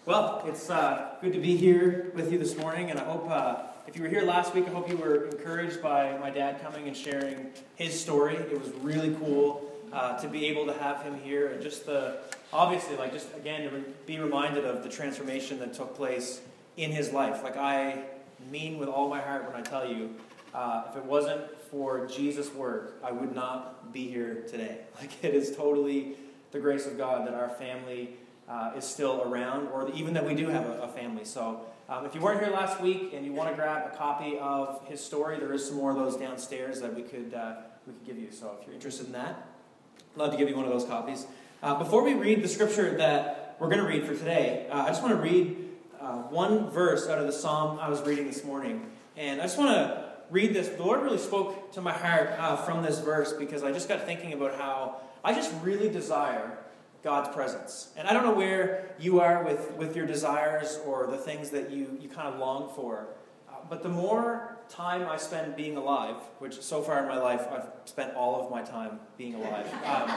Well, it's good to be here with you this morning, and I hope if you were here last week, I hope you were encouraged by my dad coming and sharing his story. It was really cool to be able to have him here, and just again, to be reminded of the transformation that took place in his life. Like, I mean with all my heart when I tell you, if it wasn't for Jesus' work, I would not be here today. Like, it is totally the grace of God that our family is still around, or even that we do have a family. So if you weren't here last week and you want to grab a copy of his story, there is some more of those downstairs that we could give you. So if you're interested in that, I'd love to give you one of those copies. Before we read the scripture that we're going to read for today, I just want to read one verse out of the psalm I was reading this morning. And I just want to read this. The Lord really spoke to my heart from this verse, because I just got thinking about how I just really desire God's presence. And I don't know where you are with your desires or the things that you kind of long for. But the more time I spend being alive, which so far in my life I've spent all of my time being alive.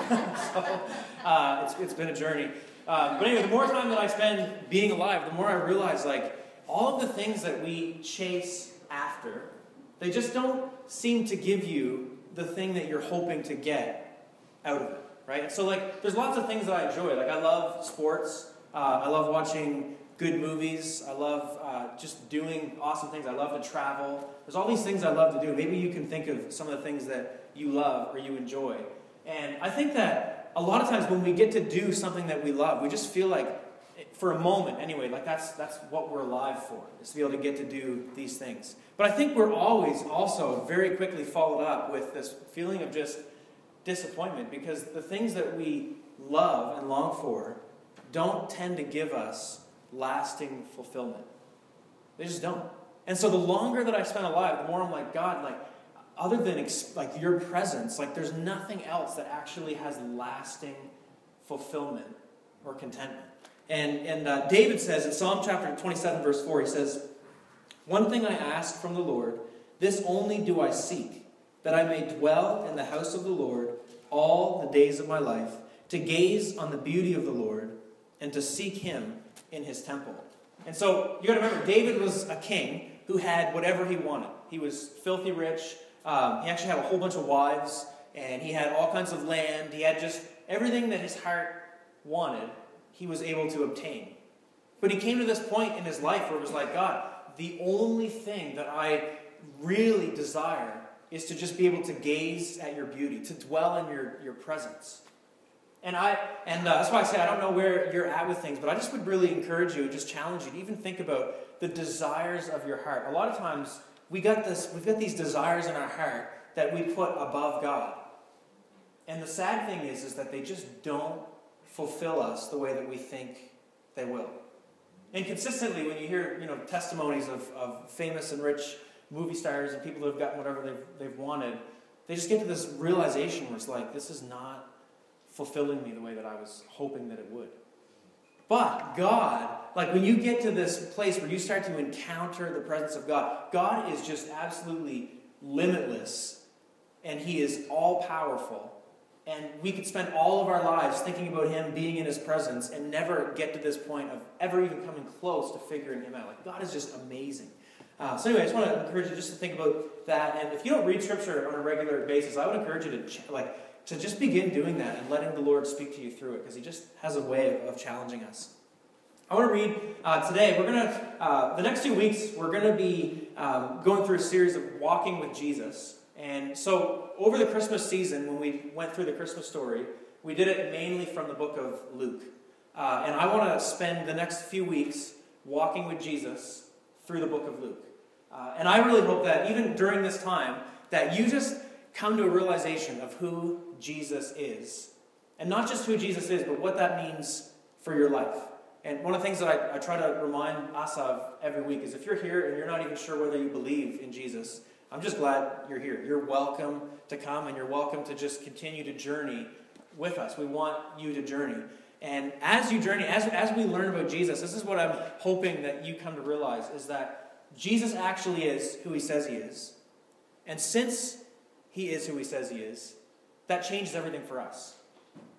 It's been a journey. But anyway, the more time that I spend being alive, the more I realize, like, all of the things that we chase after, they just don't seem to give you the thing that you're hoping to get out of it. Right? And so, like, there's lots of things that I enjoy. Like, I love sports. I love watching good movies. I love just doing awesome things. I love to travel. There's all these things I love to do. Maybe you can think of some of the things that you love or you enjoy. And I think that a lot of times when we get to do something that we love, we just feel like, for a moment anyway, like that's what we're alive for, is to be able to get to do these things. But I think we're always also very quickly followed up with this feeling of just disappointment, because the things that we love and long for don't tend to give us lasting fulfillment. They just don't. And so the longer that I spend alive, the more I'm like, God, like, other than like your presence, like, there's nothing else that actually has lasting fulfillment or contentment. And David says in Psalm chapter 27, verse 4, he says, "One thing I ask from the Lord, this only do I seek, that I may dwell in the house of the Lord all the days of my life, to gaze on the beauty of the Lord and to seek him in his temple." And so you got to remember, David was a king who had whatever he wanted. He was filthy rich. He actually had a whole bunch of wives, and he had all kinds of land. He had just everything that his heart wanted, he was able to obtain. But he came to this point in his life where it was like, God, the only thing that I really desire is to just be able to gaze at your beauty, to dwell in your presence. And that's why I say I don't know where you're at with things, but I just would really encourage you and just challenge you to even think about the desires of your heart. A lot of times we've got these desires in our heart that we put above God. And the sad thing is that they just don't fulfill us the way that we think they will. And consistently, when you hear testimonies of famous and rich movie stars and people who have gotten whatever they've wanted, they just get to this realization where it's like, this is not fulfilling me the way that I was hoping that it would. But God, like, when you get to this place where you start to encounter the presence of God, God is just absolutely limitless, and he is all-powerful. And we could spend all of our lives thinking about him being in his presence and never get to this point of ever even coming close to figuring him out. Like, God is just amazing. So anyway, I just want to encourage you just to think about that. And if you don't read Scripture on a regular basis, I would encourage you to just begin doing that and letting the Lord speak to you through it, because he just has a way of challenging us. I want to read today. We're going to, the next 2 weeks, we're going to be going through a series of walking with Jesus. And so over the Christmas season, when we went through the Christmas story, we did it mainly from the book of Luke. And I want to spend the next few weeks walking with Jesus through the book of Luke. And I really hope that even during this time, that you just come to a realization of who Jesus is. And not just who Jesus is, but what that means for your life. And one of the things that I try to remind us of every week is, if you're here and you're not even sure whether you believe in Jesus, I'm just glad you're here. You're welcome to come, and you're welcome to just continue to journey with us. We want you to journey. And as you journey, as we learn about Jesus, this is what I'm hoping that you come to realize, is that Jesus actually is who he says he is. And since he is who he says he is, that changes everything for us.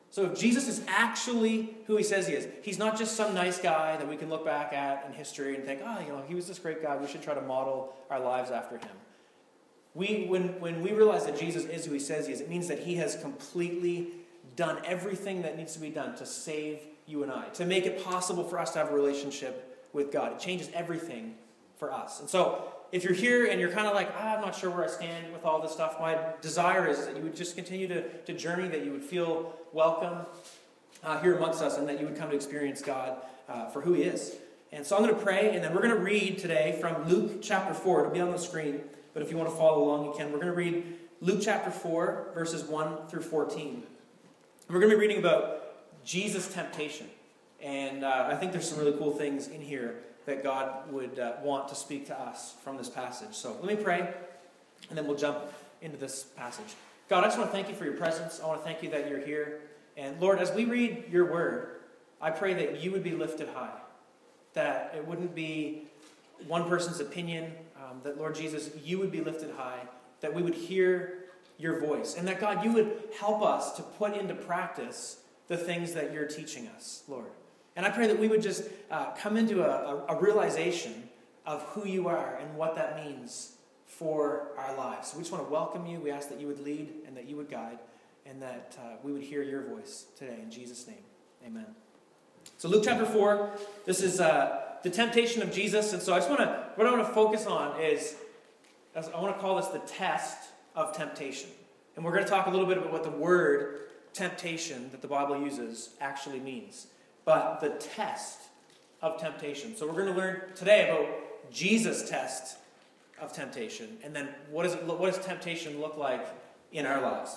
So if Jesus is actually who he says he is, he's not just some nice guy that we can look back at in history and think, he was this great guy, we should try to model our lives after him. When we realize that Jesus is who he says he is, it means that he has completely done everything that needs to be done to save you and I, to make it possible for us to have a relationship with God. It changes everything for us. And so if you're here and you're kind of like, I'm not sure where I stand with all this stuff, my desire is that you would just continue to journey, that you would feel welcome here amongst us, and that you would come to experience God for who he is. And so I'm going to pray, and then we're going to read today from Luke chapter 4. It'll be on the screen, but if you want to follow along, you can. We're going to read Luke chapter 4, verses 1 through 14. We're going to be reading about Jesus' temptation. And I think there's some really cool things in here that God would want to speak to us from this passage. So let me pray, and then we'll jump into this passage. God, I just want to thank you for your presence. I want to thank you that you're here. And Lord, as we read your word, I pray that you would be lifted high, that it wouldn't be one person's opinion, that, Lord Jesus, you would be lifted high, that we would hear your voice, and that, God, you would help us to put into practice the things that you're teaching us, Lord. And I pray that we would just come into a realization of who you are and what that means for our lives. So we just want to welcome you. We ask that you would lead and that you would guide, and that we would hear your voice today. In Jesus' name, amen. So Luke chapter 4, this is the temptation of Jesus. And so what I want to focus on is, I want to call this the test of temptation. And we're going to talk a little bit about what the word temptation that the Bible uses actually means. But the test of temptation. So we're going to learn today about Jesus' test of temptation. And then what does temptation look like in our lives?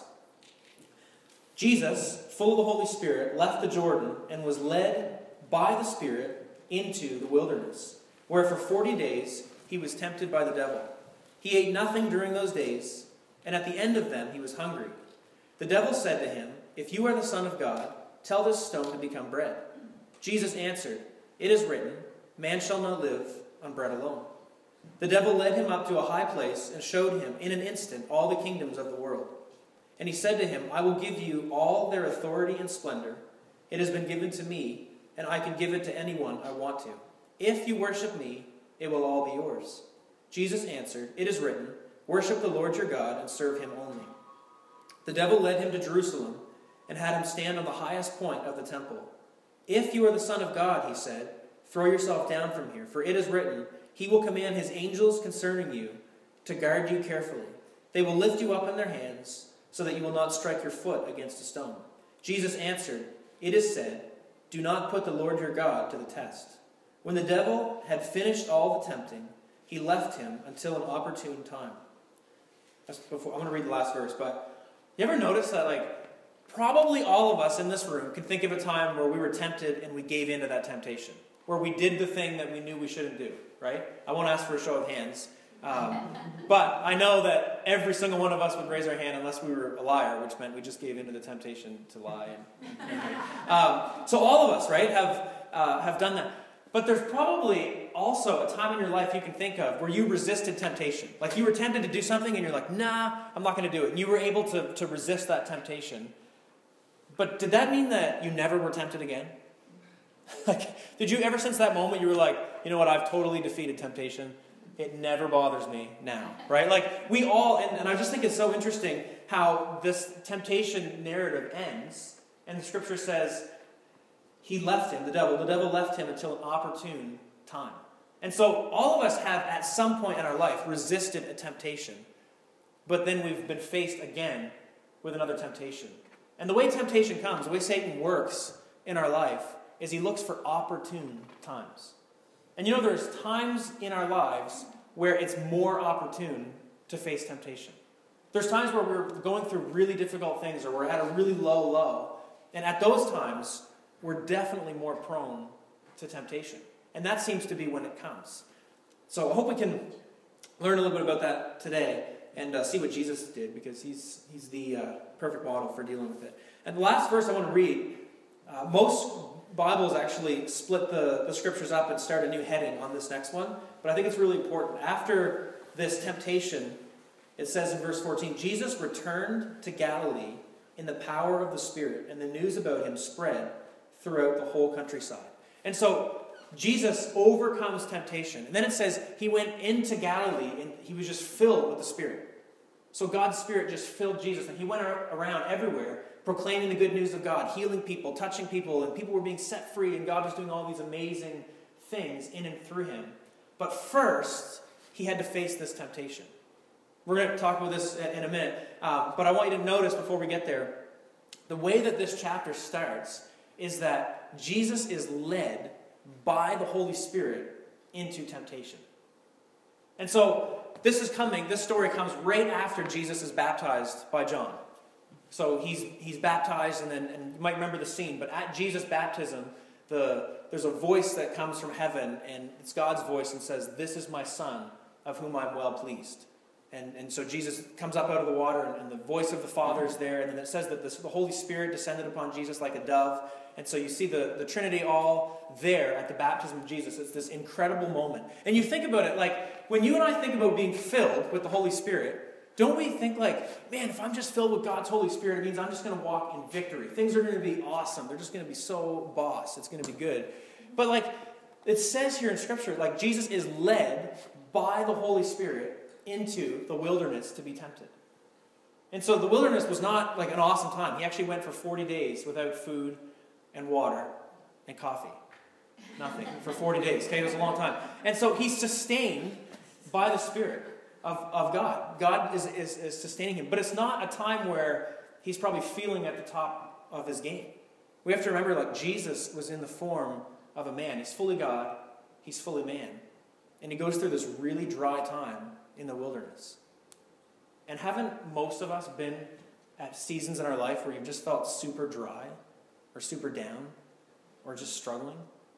Jesus, full of the Holy Spirit, left the Jordan and was led by the Spirit into the wilderness, where for 40 days he was tempted by the devil. He ate nothing during those days, and at the end of them he was hungry. The devil said to him, "If you are the Son of God, tell this stone to become bread." Jesus answered, "It is written, man shall not live on bread alone." The devil led him up to a high place and showed him in an instant all the kingdoms of the world. And he said to him, "I will give you all their authority and splendor. It has been given to me, and I can give it to anyone I want to. If you worship me, it will all be yours." Jesus answered, "It is written, worship the Lord your God and serve him only." The devil led him to Jerusalem and had him stand on the highest point of the temple. "If you are the Son of God," he said, "throw yourself down from here, for it is written, he will command his angels concerning you to guard you carefully. They will lift you up in their hands so that you will not strike your foot against a stone." Jesus answered, "It is said, do not put the Lord your God to the test." When the devil had finished all the tempting, he left him until an opportune time. I'm going to read the last verse, but you ever notice that, probably all of us in this room can think of a time where we were tempted and we gave in to that temptation, where we did the thing that we knew we shouldn't do, right? I won't ask for a show of hands, but I know that every single one of us would raise our hand unless we were a liar, which meant we just gave in to the temptation to lie. So all of us, right, have done that. But there's probably also a time in your life you can think of where you resisted temptation. Like you were tempted to do something and you're like, nah, I'm not going to do it. And you were able to resist that temptation. But did that mean that you never were tempted again? Did you ever since that moment you were like, you know what, I've totally defeated temptation. It never bothers me now, right? We all, and I just think it's so interesting how this temptation narrative ends. And the scripture says, he left him, the devil left him until an opportune time. And so all of us have at some point in our life resisted a temptation, but then we've been faced again with another temptation. And the way temptation comes, the way Satan works in our life, is he looks for opportune times. And there's times in our lives where it's more opportune to face temptation. There's times where we're going through really difficult things or we're at a really low. And at those times, we're definitely more prone to temptation. And that seems to be when it comes. So I hope we can learn a little bit about that today and see what Jesus did, because he's the perfect model for dealing with it. And the last verse I want to read, most Bibles actually split the scriptures up and start a new heading on this next one, but I think it's really important. After this temptation, it says in verse 14, Jesus returned to Galilee in the power of the Spirit, and the news about him spread throughout the whole countryside. And so Jesus overcomes temptation. And then it says he went into Galilee and he was just filled with the Spirit. So God's Spirit just filled Jesus, and he went around everywhere proclaiming the good news of God, healing people, touching people, and people were being set free, and God was doing all these amazing things in and through him. But first, he had to face this temptation. We're going to talk about this in a minute, but I want you to notice before we get there, the way that this chapter starts is that Jesus is led by the Holy Spirit into temptation. And so this story comes right after Jesus is baptized by John. So he's baptized, and you might remember the scene, but at Jesus' baptism, there's a voice that comes from heaven, and it's God's voice, and says, "This is my Son, of whom I'm well pleased." And so Jesus comes up out of the water, and the voice of the Father is there, and then it says that the Holy Spirit descended upon Jesus like a dove. And so you see the Trinity all there at the baptism of Jesus. It's this incredible moment. And you think about it, like, when you and I think about being filled with the Holy Spirit, don't we think like, man, if I'm just filled with God's Holy Spirit, it means I'm just going to walk in victory. Things are going to be awesome. They're just going to be so boss. It's going to be good. But like, it says here in Scripture, like, Jesus is led by the Holy Spirit into the wilderness to be tempted. And so the wilderness was not like an awesome time. He actually went for 40 days without food and water and coffee. Nothing. For 40 days. Okay, it was a long time. And so he's sustained by the Spirit of God. God is sustaining him. But it's not a time where he's probably feeling at the top of his game. We have to remember, like, Jesus was in the form of a man. He's fully God. He's fully man. And he goes through this really dry time in the wilderness. And haven't most of us been at seasons in our life where you've just felt super dry or super down or just struggling?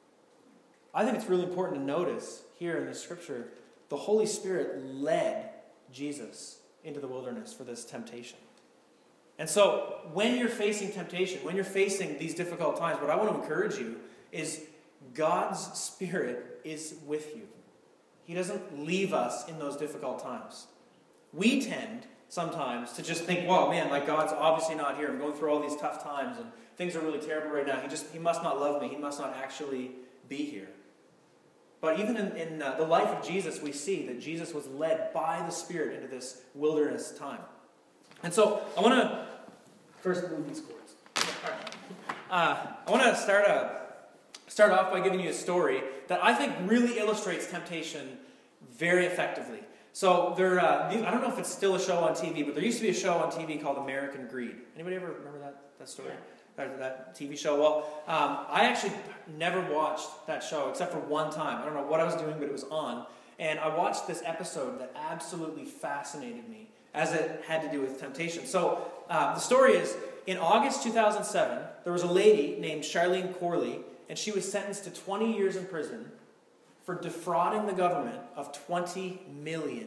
I think it's really important to notice here in the Scripture, the Holy Spirit led Jesus into the wilderness for this temptation. And so when you're facing temptation, when you're facing these difficult times, what I want to encourage you is God's Spirit is with you. He doesn't leave us in those difficult times. We tend sometimes to just think, well, man, like, God's obviously not here. I'm going through all these tough times and things are really terrible right now. He must not love me. He must not actually be here. But even in the life of Jesus, we see that Jesus was led by the Spirit into this wilderness time. And so I want to first move these cords. I want to start off by giving you a story that I think really illustrates temptation very effectively. So I don't know if it's still a show on TV, but there used to be a show on TV called American Greed. Anybody ever remember that story? Yeah. That TV show? Well, I actually never watched that show except for one time. I don't know what I was doing, but it was on. And I watched this episode that absolutely fascinated me as it had to do with temptation. So the story is, in August 2007, there was a lady named Charlene Corley, and she was sentenced to 20 years in prison for defrauding the government of $20 million.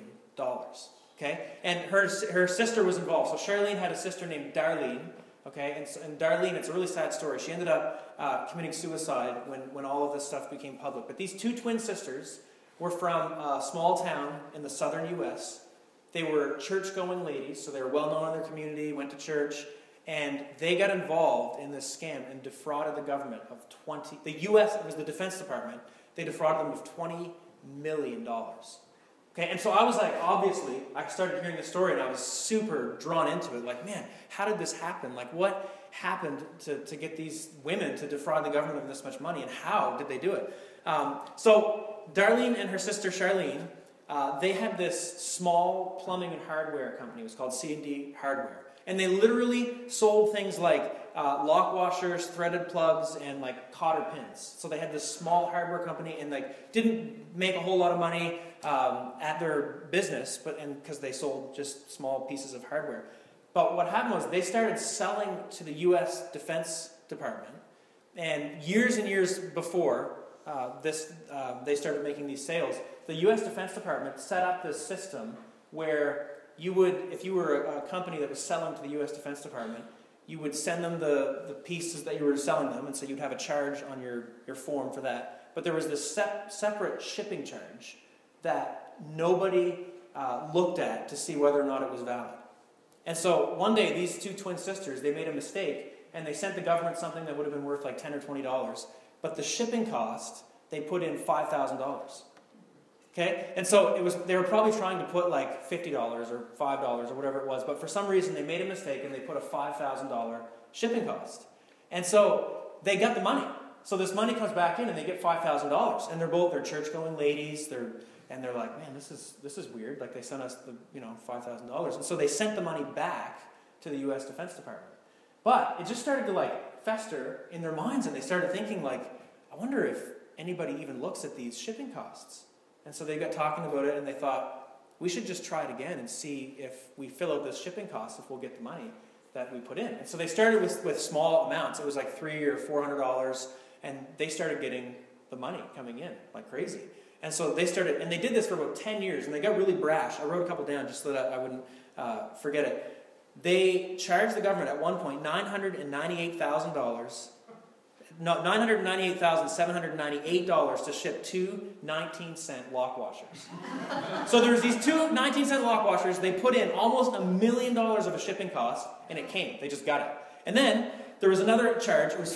Okay? And her sister was involved. So Charlene had a sister named Darlene. Okay? And Darlene, it's a really sad story. She ended up committing suicide when all of this stuff became public. But these two twin sisters were from a small town in the southern U.S. They were church-going ladies, so they were well-known in their community, went to church, and they got involved in this scam and defrauded the government of the U.S., it was the Defense Department, they defrauded them of $20 million. Okay, and so I was like, obviously, I started hearing the story and I was super drawn into it. Like, man, how did this happen? Like, what happened to get these women to defraud the government of this much money, and how did they do it? So Darlene and her sister Charlene, they had this small plumbing and hardware company. It was called C&D Hardware. And they literally sold things like lock washers, threaded plugs, and like cotter pins. So they had this small hardware company, and like didn't make a whole lot of money at their business, because they sold just small pieces of hardware. But what happened was they started selling to the U.S. Defense Department, and years before they started making these sales, the U.S. Defense Department set up this system where you would, if you were a company that was selling to the U.S. Defense Department, you would send them the pieces that you were selling them, and so you'd have a charge on your form for that. But there was this separate shipping charge that nobody looked at to see whether or not it was valid. And so one day, these two twin sisters, they made a mistake, and they sent the government something that would have been worth like $10 or $20. But the shipping cost, they put in $5,000. Okay? And so they were probably trying to put like $50 or $5 or whatever it was, but for some reason they made a mistake and they put a $5,000 shipping cost. And so they got the money. So this money comes back in and they get $5,000. And they're church-going ladies. They're like, man, this is weird. Like, they sent us the $5,000. And so they sent the money back to the U.S. Defense Department. But it just started to like fester in their minds, and they started thinking like, I wonder if anybody even looks at these shipping costs. And so they got talking about it, and they thought, we should just try it again and see if we fill out this shipping cost, if we'll get the money that we put in. And so they started with small amounts. It was like $300 or $400, and they started getting the money coming in like crazy. And so they started, and they did this for about 10 years, and they got really brash. I wrote a couple down just so that I wouldn't forget it. They charged the government at one point $998,000, no, $998,798 to ship two 19-cent lock washers. So there's these two 19-cent lock washers. They put in almost $1 million of a shipping cost, and it came. They just got it. And then there was another charge. It was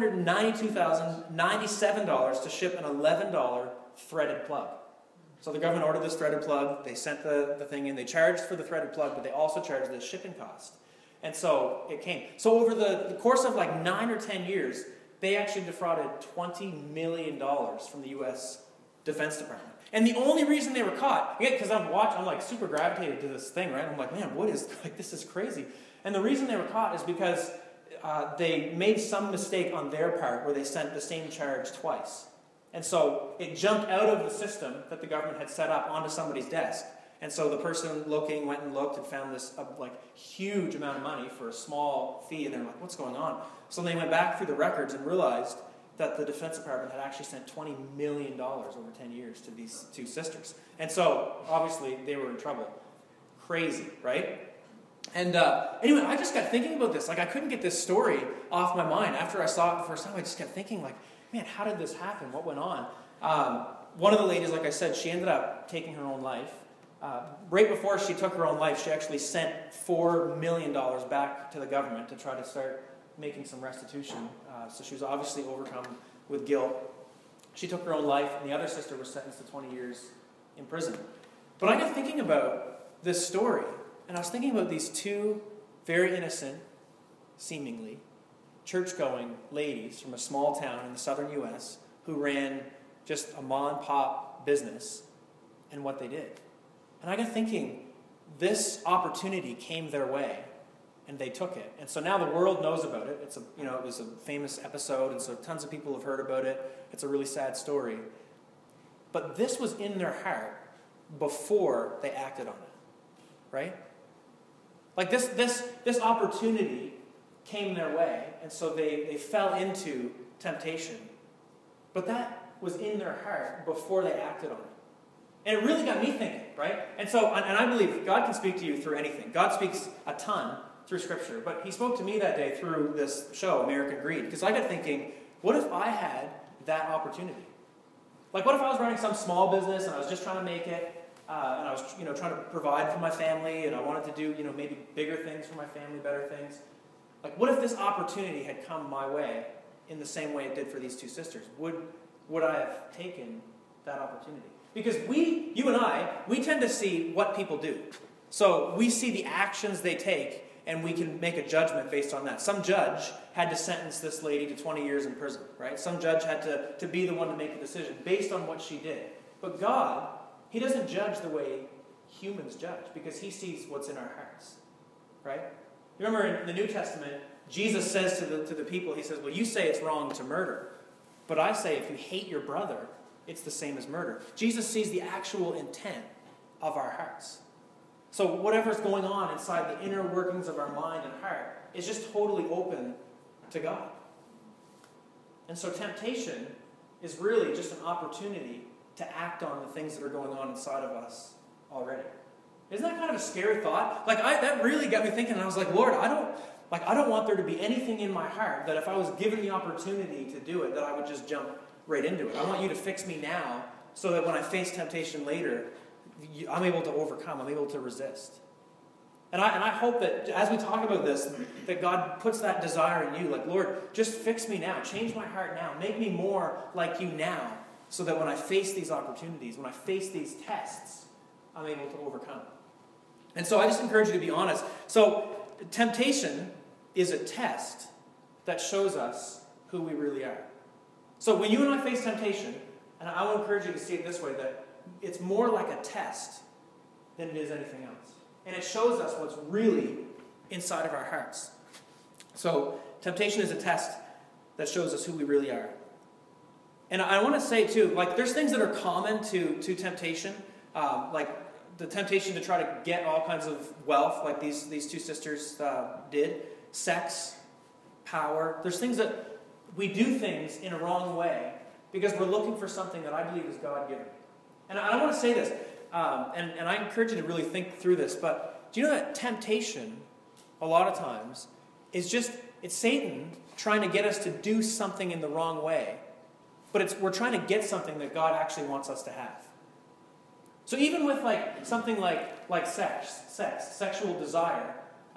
$492,097 to ship an $11 threaded plug. So the government ordered this threaded plug. They sent the thing in. They charged for the threaded plug, but they also charged the shipping cost. And so it came. So over the course of like 9 or 10 years, they actually defrauded $20 million from the U.S. Defense Department. And the only reason they were caught, again, because I'm like super gravitated to this thing, right? I'm like, man, this is crazy. And the reason they were caught is because they made some mistake on their part where they sent the same charge twice. And so it jumped out of the system that the government had set up onto somebody's desk. And so the person looking went and looked and found this huge amount of money for a small fee. And they're like, what's going on? So they went back through the records and realized that the Defense Department had actually sent $20 million over 10 years to these two sisters. And so, obviously, they were in trouble. Crazy, right? And anyway, I just got thinking about this. Like, I couldn't get this story off my mind. After I saw it the first time, I just kept thinking, like, man, how did this happen? What went on? One of the ladies, like I said, she ended up taking her own life. Right before she took her own life, she actually sent $4 million back to the government to try to start making some restitution. So she was obviously overcome with guilt. She took her own life, and the other sister was sentenced to 20 years in prison. But I got thinking about this story, and I was thinking about these two very innocent, seemingly, church-going ladies from a small town in the southern U.S. who ran just a mom-and-pop business and what they did. And I got thinking, this opportunity came their way, and they took it. And so now the world knows about it. It was a famous episode, and so tons of people have heard about it. It's a really sad story. But this was in their heart before they acted on it, right? Like this opportunity came their way, and so they fell into temptation. But that was in their heart before they acted on it. And it really got me thinking, right? And so, and I believe God can speak to you through anything. God speaks a ton through Scripture. But He spoke to me that day through this show, American Greed. Because I got thinking, what if I had that opportunity? Like, what if I was running some small business and I was just trying to make it, and I was, trying to provide for my family, and I wanted to do, maybe bigger things for my family, better things. Like, what if this opportunity had come my way in the same way it did for these two sisters? Would I have taken that opportunity? Because you and I, we tend to see what people do. So we see the actions they take, and we can make a judgment based on that. Some judge had to sentence this lady to 20 years in prison, right? Some judge had to be the one to make a decision based on what she did. But God, He doesn't judge the way humans judge, because He sees what's in our hearts, right? You remember in the New Testament, Jesus says to the people, He says, well, you say it's wrong to murder, but I say if you hate your brother, it's the same as murder. Jesus sees the actual intent of our hearts. So whatever's going on inside the inner workings of our mind and heart is just totally open to God. And so temptation is really just an opportunity to act on the things that are going on inside of us already. Isn't that kind of a scary thought? That really got me thinking, and I was like, Lord, I don't want there to be anything in my heart that if I was given the opportunity to do it, that I would just jump right into it. I want you to fix me now so that when I face temptation later, I'm able to overcome, I'm able to resist. And I hope that as we talk about this, that God puts that desire in you. Like, Lord, just fix me now. Change my heart now. Make me more like you now, so that when I face these opportunities, when I face these tests, I'm able to overcome. And so I just encourage you to be honest. So temptation is a test that shows us who we really are. So when you and I face temptation, and I will encourage you to see it this way, that it's more like a test than it is anything else. And it shows us what's really inside of our hearts. So temptation is a test that shows us who we really are. And I want to say too, like, there's things that are common to temptation, like the temptation to try to get all kinds of wealth, like these two sisters did, sex, power. There's things that we do things in a wrong way because we're looking for something that I believe is God-given. And I want to say this, and I encourage you to really think through this, but do you know that temptation, a lot of times, it's Satan trying to get us to do something in the wrong way, but we're trying to get something that God actually wants us to have. So even with something like sex, sexual desire,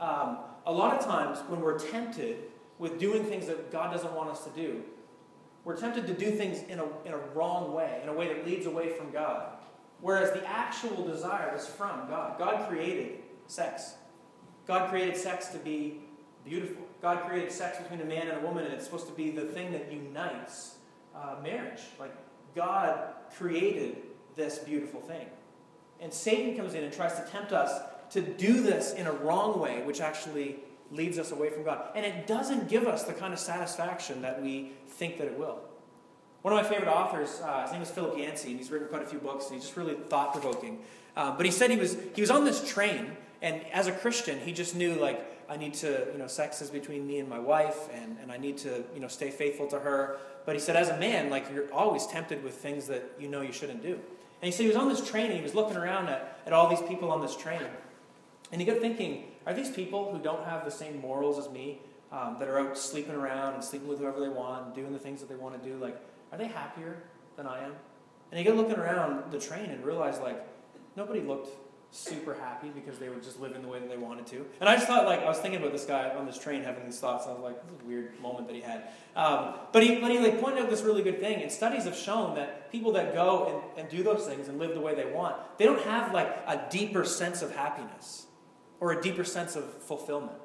a lot of times when we're tempted with doing things that God doesn't want us to do, we're tempted to do things in a wrong way, in a way that leads away from God. Whereas the actual desire is from God. God created sex. God created sex to be beautiful. God created sex between a man and a woman, and it's supposed to be the thing that unites marriage. Like, God created this beautiful thing. And Satan comes in and tries to tempt us to do this in a wrong way, which actually leads us away from God. And it doesn't give us the kind of satisfaction that we think that it will. One of my favorite authors, his name is Philip Yancey, and he's written quite a few books, and he's just really thought-provoking. But he said he was on this train, and as a Christian, he just knew, I need to, sex is between me and my wife, and I need to, stay faithful to her. But he said, as a man, you're always tempted with things that you shouldn't do. And he said he was on this train, and he was looking around at all these people on this train. And he got thinking, are these people who don't have the same morals as me, that are out sleeping around and sleeping with whoever they want, and doing the things that they want to do, are they happier than I am? And he got looking around the train and realized, nobody looked super happy because they were just living the way that they wanted to. And I just thought, I was thinking about this guy on this train having these thoughts, and I was like, this is a weird moment that he had. But he pointed out this really good thing, and studies have shown that people that go and do those things and live the way they want, they don't have, a deeper sense of happiness or a deeper sense of fulfillment.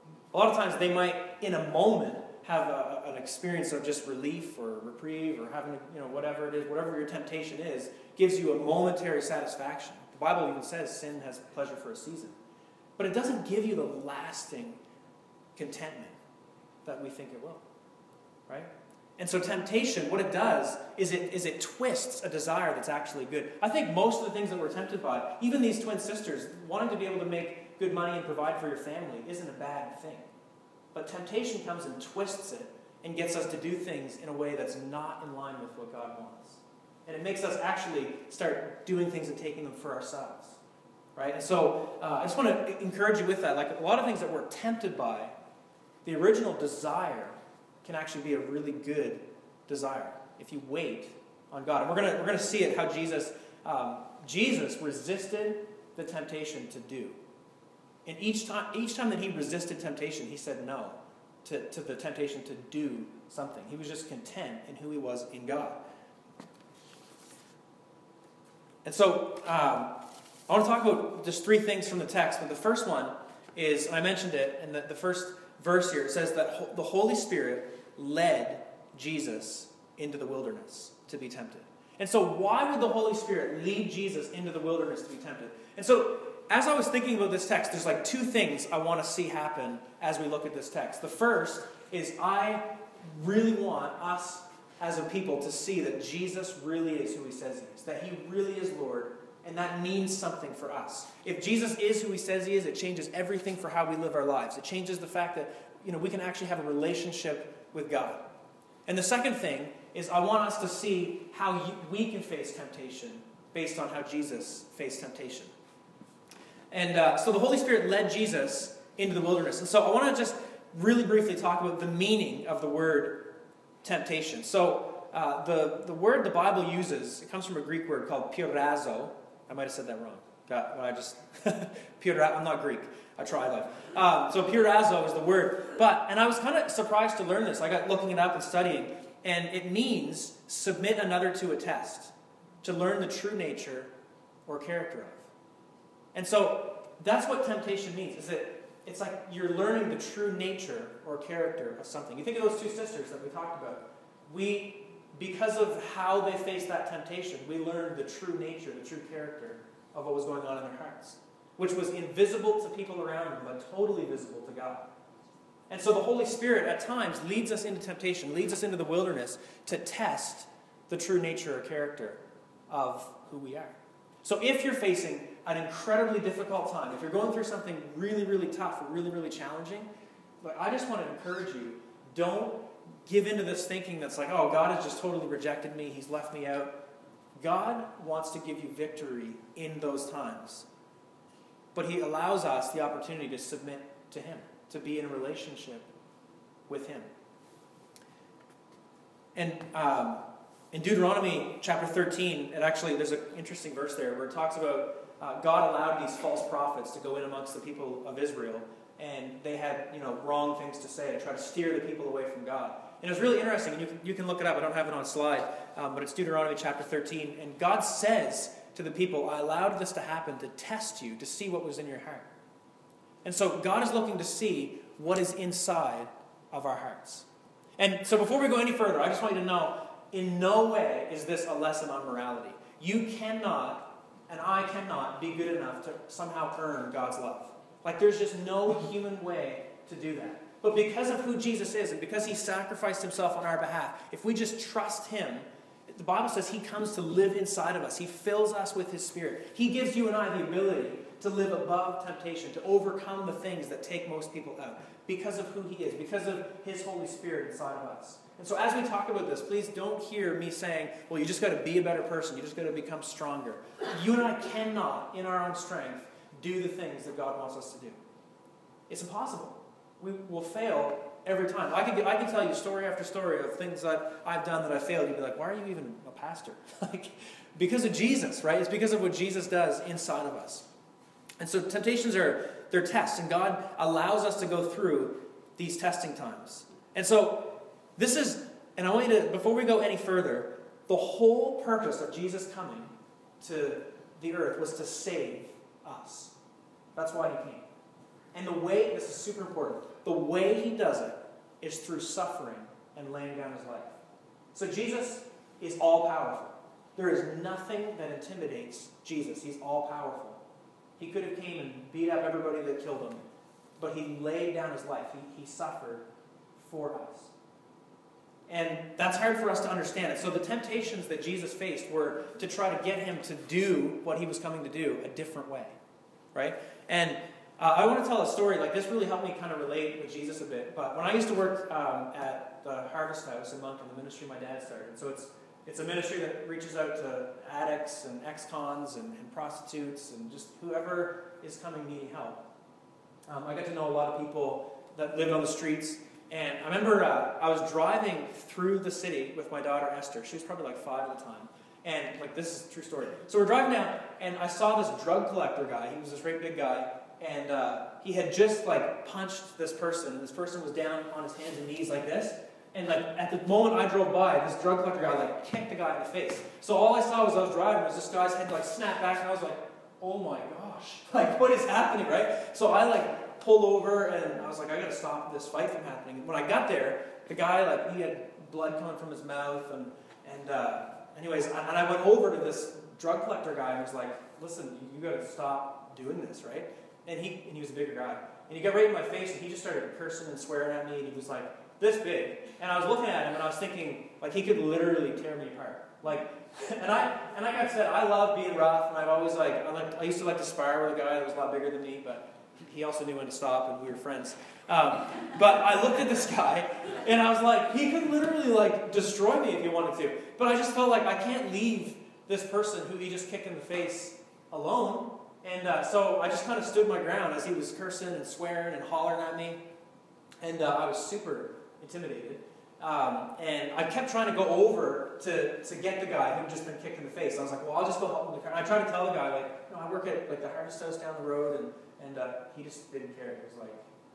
A lot of times they might, in a moment, have an experience of just relief or reprieve or having, whatever it is, whatever your temptation is, gives you a momentary satisfaction. The Bible even says sin has pleasure for a season. But it doesn't give you the lasting contentment that we think it will. Right? And so temptation, what it does is it twists a desire that's actually good. I think most of the things that we're tempted by, even these twin sisters, wanting to be able to make good money and provide for your family isn't a bad thing. But temptation comes and twists it and gets us to do things in a way that's not in line with what God wants. And it makes us actually start doing things and taking them for ourselves. Right? And so I just want to encourage you with that. A lot of things that we're tempted by, the original desire can actually be a really good desire if you wait on God. And we're going to see it how Jesus resisted the temptation to do. And each time that he resisted temptation, he said no to the temptation to do something. He was just content in who he was in God. And so I want to talk about just three things from the text. But the first one is, and I mentioned it in the first verse here, it says that the Holy Spirit led Jesus into the wilderness to be tempted. And so why would the Holy Spirit lead Jesus into the wilderness to be tempted? And so as I was thinking about this text, there's two things I want to see happen as we look at this text. The first is I really want us as a people to see that Jesus really is who he says he is, that he really is Lord, and that means something for us. If Jesus is who he says he is, it changes everything for how we live our lives. It changes the fact that we can actually have a relationship with God. And the second thing is I want us to see how we can face temptation based on how Jesus faced temptation. And so the Holy Spirit led Jesus into the wilderness. And so I want to just really briefly talk about the meaning of the word temptation. So the word the Bible uses, it comes from a Greek word called peirazo. I might have said that wrong. got what I just... I'm not Greek. I try though. So peirazo is the word. And I was kind of surprised to learn this. I got looking it up and studying. And it means submit another to a test. To learn the true nature or character of. And so that's what temptation means. Is that it's like you're learning the true nature or character of something. You think of those two sisters that we talked about. Because of how they faced that temptation, we learned the true nature, the true character of what was going on in their hearts. Which was invisible to people around them, but totally visible to God. And so the Holy Spirit, at times, leads us into temptation, leads us into the wilderness to test the true nature or character of who we are. So if you're facing an incredibly difficult time, if you're going through something really, really tough or really, really challenging, I just want to encourage you, don't give into this thinking that's like, oh, God has just totally rejected me, He's left me out. God wants to give you victory in those times. But He allows us the opportunity to submit to Him, to be in a relationship with Him. And in Deuteronomy chapter 13, there's an interesting verse there where it talks about God allowed these false prophets to go in amongst the people of Israel, and they had wrong things to say to try to steer the people away from God. And it was really interesting, and you can look it up. I don't have it on slide, but it's Deuteronomy chapter 13, and God says to the people, I allowed this to happen to test you, to see what was in your heart. And so God is looking to see what is inside of our hearts. And so before we go any further, I just want you to know, in no way is this a lesson on morality. You cannot, and I cannot, be good enough to somehow earn God's love. There's just no human way to do that. But because of who Jesus is, and because He sacrificed Himself on our behalf, if we just trust Him, the Bible says He comes to live inside of us. He fills us with His Spirit. He gives you and I the ability to live above temptation, to overcome the things that take most people out, because of who He is, because of His Holy Spirit inside of us. And so as we talk about this, please don't hear me saying, well, you just got to be a better person. You just got to become stronger. You and I cannot, in our own strength, do the things that God wants us to do. It's impossible. We will fail every time. I can tell you story after story of things that I've done that I failed. You'd be like, why are you even a pastor? Because of Jesus, right? It's because of what Jesus does inside of us. And so temptations they're tests, and God allows us to go through these testing times. And so and I want you to, before we go any further, the whole purpose of Jesus coming to the earth was to save us. That's why He came. And this is super important, the way He does it is through suffering and laying down His life. So Jesus is all-powerful. There is nothing that intimidates Jesus. He's all-powerful. He could have came and beat up everybody that killed Him, but He laid down His life. He suffered for us. And that's hard for us to understand it. So the temptations that Jesus faced were to try to get Him to do what He was coming to do a different way. Right? And I want to tell a story. This really helped me kind of relate with Jesus a bit. But when I used to work at the Harvest House in Moncton, the ministry my dad started. So it's a ministry that reaches out to addicts and ex-cons and prostitutes and just whoever is coming needing help. I got to know a lot of people that lived on the streets. And I remember I was driving through the city with my daughter Esther. She was probably 5 at the time. And this is a true story. So we're driving down, and I saw this drug collector guy. He was this great big guy. And he had just punched this person. And this person was down on his hands and knees like this. And at the moment I drove by, this drug collector guy kicked the guy in the face. So all I saw as I was driving was this guy's head snap back. And I was like, oh my gosh. What is happening, right? So I pulled over, and I was like, I got to stop this fight from happening. And when I got there, the guy, he had blood coming from his mouth, anyways, and I went over to this drug collector guy and was like, listen, you got to stop doing this, right? And he was a bigger guy. And he got right in my face, and he just started cursing and swearing at me, and he was this big. And I was looking at him, and I was thinking, he could literally tear me apart. And like I said, I love being rough, and I've always I used to spar with a guy that was a lot bigger than me, but he also knew when to stop, and we were friends. But I looked at this guy, and I was like, he could literally destroy me if he wanted to. But I just felt like I can't leave this person who he just kicked in the face alone. And so I just kind of stood my ground as he was cursing and swearing and hollering at me. And I was super intimidated. And I kept trying to go over to get the guy who had just been kicked in the face. I was like, well, I'll just go help him in the car. And I tried to tell the guy, like, no, I work at like the Harvest House down the road, and he just didn't care. He was like,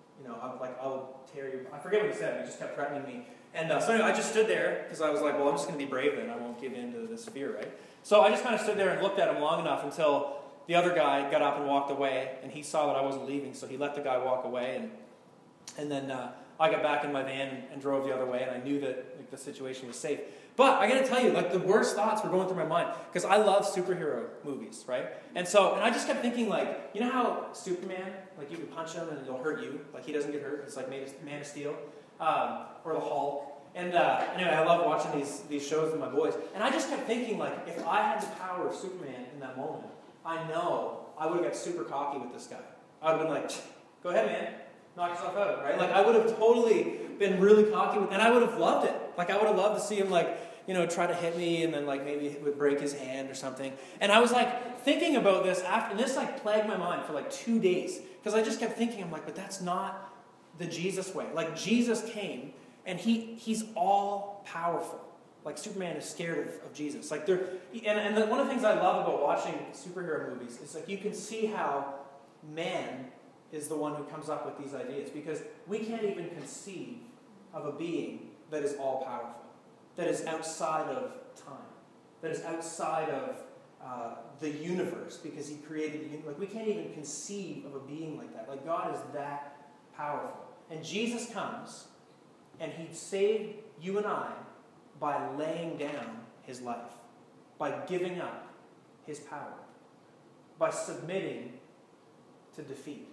I'll tear you. I forget what he said. He just kept threatening me. And so anyway, I just stood there because I was like, well, I'm just going to be brave then. I won't give in to this fear, right? So I just kind of stood there and looked at him long enough until the other guy got up and walked away, and he saw that I wasn't leaving, so he let the guy walk away, and then I got back in my van and drove the other way, and I knew that like, the situation was safe. But I got to tell you, like the worst thoughts were going through my mind because I love superhero movies, right? And I just kept thinking, like, you know how Superman, like you can punch him and it'll hurt you, like he doesn't get hurt. It's like Man of Steel, or the Hulk. And anyway, I love watching these shows with my boys, and I just kept thinking, like, if I had the power of Superman in that moment, I know I would have got super cocky with this guy. I would have been like, go ahead, man. Knock yourself out, right? Like, I would have totally been really cocky with, and I would have loved it. Like, I would have loved to see him, like, try to hit me, and then, like, maybe it would break his hand or something. And I was, like, thinking about this after, and this, like, plagued my mind for, like, 2 days. Because I just kept thinking, I'm like, but that's not the Jesus way. Like, Jesus came, and he's all powerful. Like, Superman is scared of Jesus. Like, one of the things I love about watching superhero movies is, like, you can see how man is the one who comes up with these ideas, because we can't even conceive of a being that is all-powerful, that is outside of time, that is outside of the universe, because he created the universe. Like, we can't even conceive of a being like that. Like, God is that powerful. And Jesus comes, and he saved you and I by laying down his life, by giving up his power, by submitting to defeat.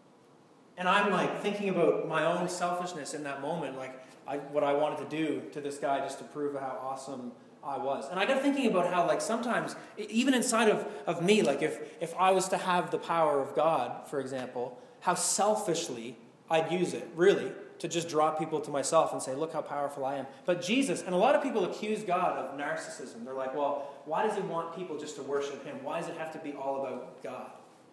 And I'm like thinking about my own selfishness in that moment, like what I wanted to do to this guy just to prove how awesome I was. And I got thinking about how, like, sometimes, even inside of me, like if I was to have the power of God, for example, how selfishly I'd use it, really, to just draw people to myself and say, look how powerful I am. But Jesus, and a lot of people accuse God of narcissism. They're like, well, why does he want people just to worship him? Why does it have to be all about God?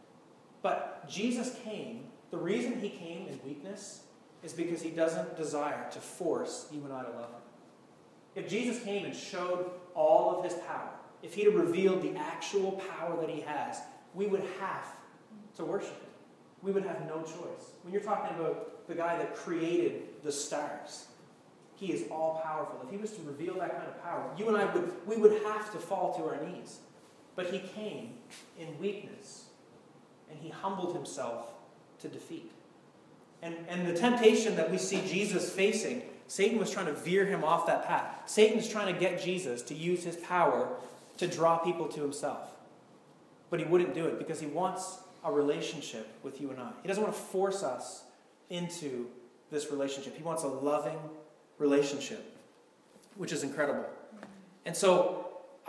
But Jesus came. The reason he came in weakness is because he doesn't desire to force you and I to love him. If Jesus came and showed all of his power, if he had revealed the actual power that he has, we would have to worship him. We would have no choice. When you're talking about the guy that created the stars, he is all powerful. If he was to reveal that kind of power, you and I would have to fall to our knees. But he came in weakness, and he humbled himself to defeat. And the temptation that we see Jesus facing, Satan was trying to veer him off that path. Satan's trying to get Jesus to use his power to draw people to himself. But he wouldn't do it because he wants a relationship with you and I. He doesn't want to force us into this relationship. He wants a loving relationship, which is incredible. And so,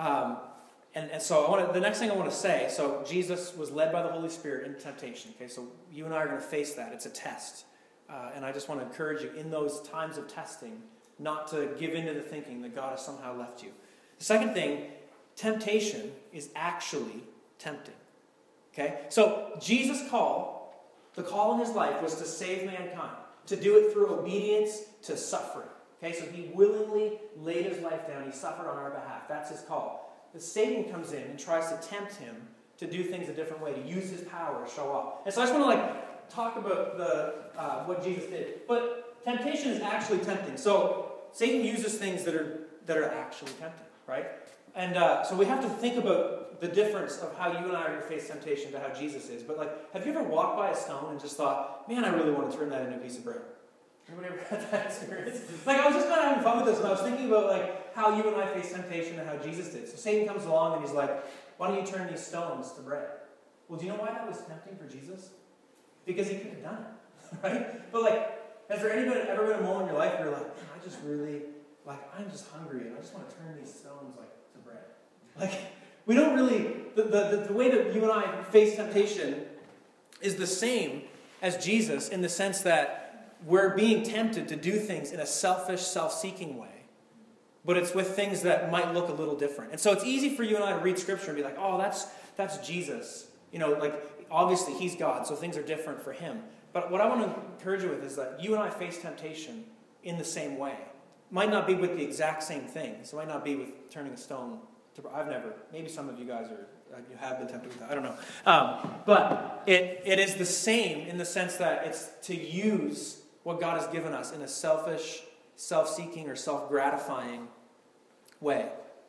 the next thing I want to say, so Jesus was led by the Holy Spirit in temptation. Okay, so you and I are going to face that. It's a test. And I just want to encourage you in those times of testing not to give in to the thinking that God has somehow left you. The second thing, temptation is actually tempting. Okay, so Jesus' call, the call in his life was to save mankind, to do it through obedience to suffering. Okay, so he willingly laid his life down. He suffered on our behalf. That's his call. But Satan comes in and tries to tempt him to do things a different way, to use his power to show off. And so I just want to talk about what Jesus did. But temptation is actually tempting. So Satan uses things that are actually tempting, right? And so we have to think about the difference of how you and I are going to face temptation to how Jesus is. But, like, have you ever walked by a stone and just thought, man, I really want to turn that into a piece of bread? Anybody ever had that experience? Like, I was just kind of having fun with this, and I was thinking about, like, how you and I face temptation and how Jesus did. So Satan comes along and he's like, why don't you turn these stones to bread? Well, do you know why that was tempting for Jesus? Because he could have done it, right? But, like, has there ever been a moment in your life where you're like, man, I just really, like, I'm just hungry and I just want to turn these stones, like, to bread? Like, we don't really, the way that you and I face temptation is the same as Jesus in the sense that we're being tempted to do things in a selfish, self-seeking way. But it's with things that might look a little different. And so it's easy for you and I to read Scripture and be like, oh, that's Jesus. You know, like, obviously he's God, so things are different for him. But what I want to encourage you with is that you and I face temptation in the same way. might not be with the exact same things. It might not be with turning a stone to bread. I've never. Maybe some of you guys you have been tempted with that. I don't know. But it is the same in the sense that it's to use what God has given us in a selfish, self-seeking, or self-gratifying way.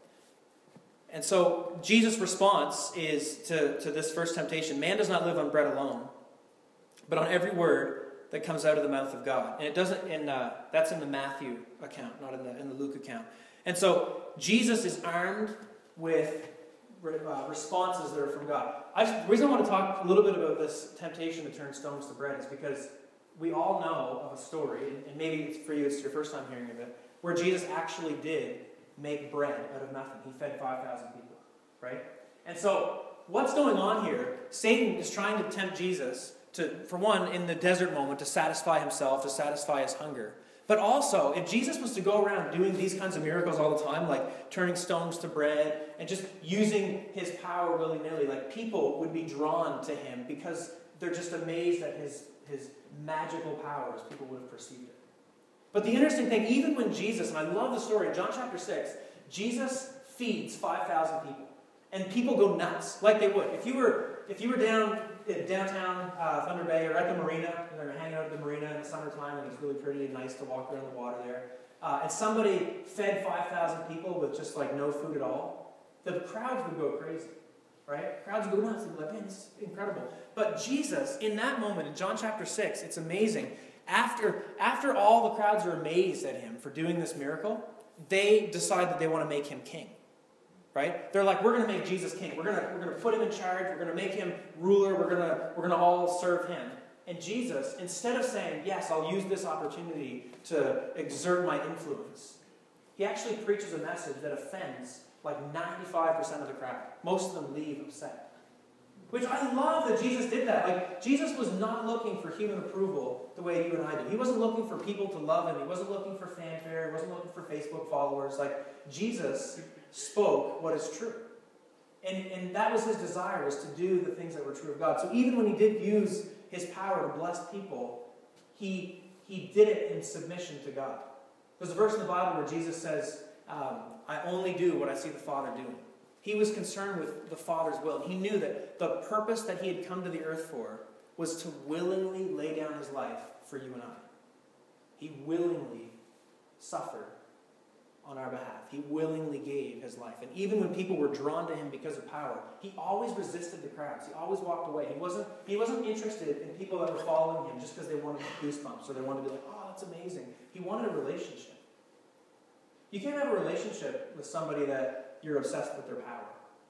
And so Jesus' response is to this first temptation. Man does not live on bread alone, but on every word that comes out of the mouth of God. And it doesn't. That's in the Matthew account, not in the Luke account. And so Jesus is armed with responses that are from God. The reason I want to talk a little bit about this temptation to turn stones to bread is because we all know of a story, and maybe for you it's your first time hearing of it, where Jesus actually did make bread out of nothing. He fed 5,000 people, right? And so what's going on here? Satan is trying to tempt Jesus to, for one, in the desert moment, to satisfy himself, to satisfy his hunger. But also, if Jesus was to go around doing these kinds of miracles all the time, like turning stones to bread and just using his power willy-nilly, like people would be drawn to him because they're just amazed at his magical powers. People would have perceived it. But the interesting thing, even when Jesus, and I love the story, in John chapter 6, Jesus feeds 5,000 people. And people go nuts, like they would. If you were downtown Thunder Bay or at the marina, and they're hanging out at the marina in the summertime, and it's really pretty and nice to walk around the water there, and somebody fed 5,000 people with just like no food at all, the crowds would go crazy, right? Crowds would go nuts. They'd be like, man, this is incredible. But Jesus, in that moment, in John chapter 6, it's amazing. After all the crowds are amazed at him for doing this miracle, they decide that they want to make him king. Right? They're like, we're going to make Jesus king. We're going to put him in charge. We're going to make him ruler. We're going to all serve him. And Jesus, instead of saying, yes, I'll use this opportunity to exert my influence, he actually preaches a message that offends like 95% of the crowd. Most of them leave upset. Which I love that Jesus did that. Like, Jesus was not looking for human approval the way you and I do. He wasn't looking for people to love him. He wasn't looking for fanfare. He wasn't looking for Facebook followers. Like, Jesus spoke what is true. And that was his desire, was to do the things that were true of God. So even when he did use his power to bless people, he did it in submission to God. There's a verse in the Bible where Jesus says, I only do what I see the Father doing. He was concerned with the Father's will. He knew that the purpose that he had come to the earth for was to willingly lay down his life for you and I. He willingly suffered on our behalf. He willingly gave his life. And even when people were drawn to him because of power, he always resisted the crowds. He always walked away. He wasn't interested in people that were following him just because they wanted goosebumps or they wanted to be like, oh, that's amazing. He wanted a relationship. You can't have a relationship with somebody that you're obsessed with their power.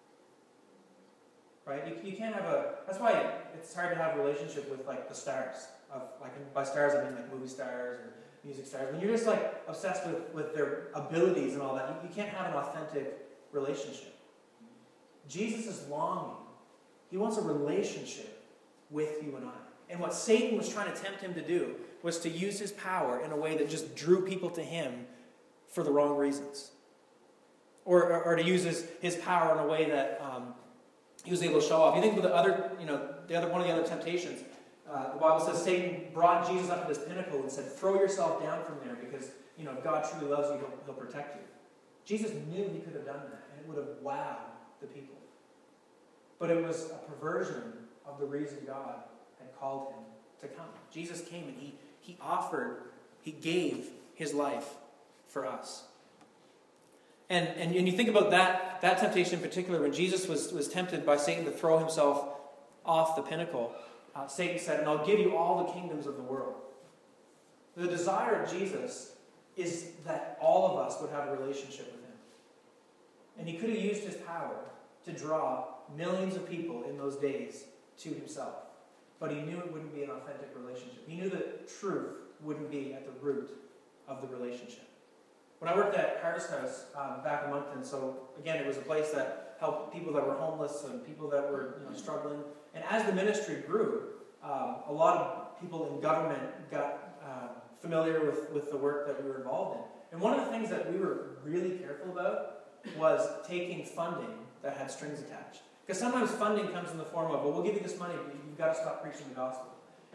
Right? You can't have that's why it's hard to have a relationship with like the stars. By stars I mean like movie stars or music stars. When you're just like obsessed with their abilities and all that, you can't have an authentic relationship. Jesus is longing. He wants a relationship with you and I. And what Satan was trying to tempt him to do was to use his power in a way that just drew people to him for the wrong reasons. Or to use his power in a way that he was able to show off. You think of one of the other temptations. The Bible says Satan brought Jesus up to this pinnacle and said, throw yourself down from there because, if God truly loves you, he'll protect you. Jesus knew he could have done that, and it would have wowed the people. But it was a perversion of the reason God had called him to come. Jesus came and he gave his life for us. And you think about that temptation in particular, when Jesus was tempted by Satan to throw himself off the pinnacle, Satan said, and I'll give you all the kingdoms of the world. The desire of Jesus is that all of us would have a relationship with him. And he could have used his power to draw millions of people in those days to himself. But he knew it wouldn't be an authentic relationship. He knew that truth wouldn't be at the root of the relationship. When I worked at Harvest House back in Moncton, so again, it was a place that helped people that were homeless and people that were struggling. And as the ministry grew, a lot of people in government got familiar with the work that we were involved in. And one of the things that we were really careful about was taking funding that had strings attached. Because sometimes funding comes in the form of, well, we'll give you this money, but you've got to stop preaching the gospel.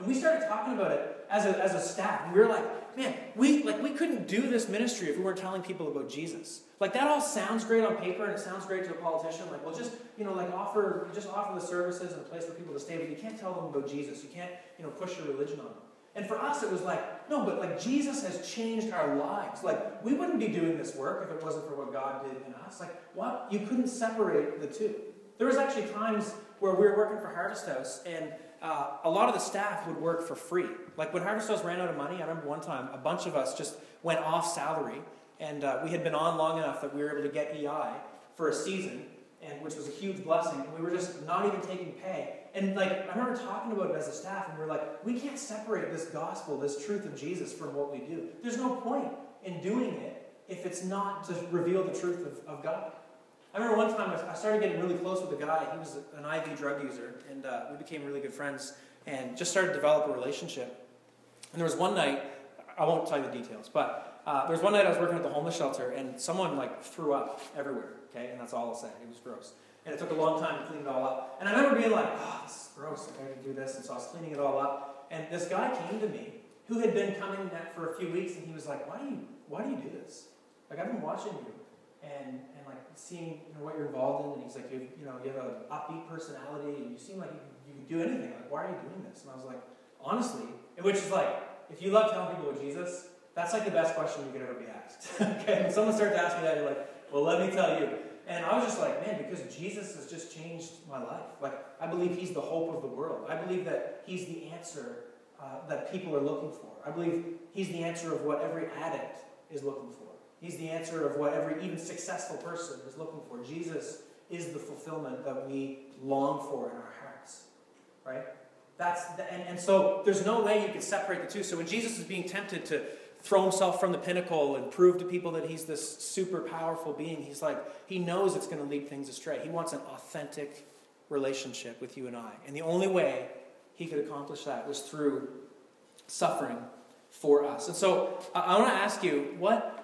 And we started talking about it as a staff. And we were like, man, we couldn't do this ministry if we weren't telling people about Jesus. Like, that all sounds great on paper, and it sounds great to a politician. Like, well, just, offer the services and a place for people to stay, but you can't tell them about Jesus. You can't, push your religion on them. And for us, it was like, no, but like, Jesus has changed our lives. Like, we wouldn't be doing this work if it wasn't for what God did in us. Like, what? You couldn't separate the two. There was actually times where we were working for Harvest House, and a lot of the staff would work for free. Like, when Harvest House ran out of money, I remember one time, a bunch of us just went off salary, and we had been on long enough that we were able to get EI for a season, and which was a huge blessing, and we were just not even taking pay. And like, I remember talking about it as a staff, and we were like, we can't separate this gospel, this truth of Jesus from what we do. There's no point in doing it if it's not to reveal the truth of God. I remember one time I started getting really close with a guy. He was an IV drug user, and we became really good friends and just started to develop a relationship. And there was one night, I won't tell you the details, but there was one night I was working at the homeless shelter, and someone like threw up everywhere, okay? And that's all I'll say. It was gross. And it took a long time to clean it all up. And I remember being like, oh, this is gross. I gotta do this. And so I was cleaning it all up. And this guy came to me who had been coming for a few weeks, and he was like, why do you do this? Like, I've been watching you and like seeing what you're involved in. And he's like, you have an upbeat personality, and you seem like you can do anything. Like, why are you doing this? And I was like, honestly, which is like, if you love telling people about Jesus, that's like the best question you could ever be asked. Okay? When someone starts asking that, you're like, well, let me tell you. And I was just like, man, because Jesus has just changed my life. Like, I believe he's the hope of the world. I believe that he's the answer that people are looking for. I believe he's the answer of what every addict is looking for. He's the answer of what every even successful person is looking for. Jesus is the fulfillment that we long for in our hearts. Right? And so there's no way you can separate the two. So when Jesus is being tempted to throw himself from the pinnacle and prove to people that he's this super powerful being, he's like, he knows it's going to lead things astray. He wants an authentic relationship with you and I. And the only way he could accomplish that was through suffering for us. And so I want to ask you,